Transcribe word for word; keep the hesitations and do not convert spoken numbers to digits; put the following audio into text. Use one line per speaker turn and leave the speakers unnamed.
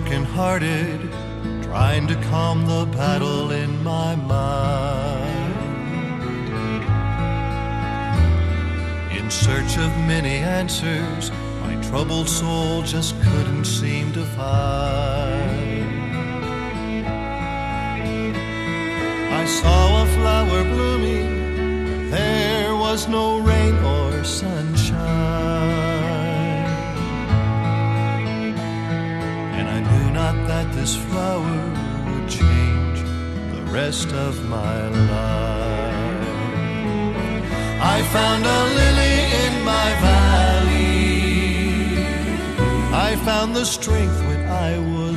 broken-hearted, trying to calm the battle in my mind. In search of many answers, my troubled soul just couldn't seem to find. I saw a flower blooming where there was no rain or sunshine, and I knew not that this flower would change the rest of my life. I found a lily in my valley, I found the strength when I was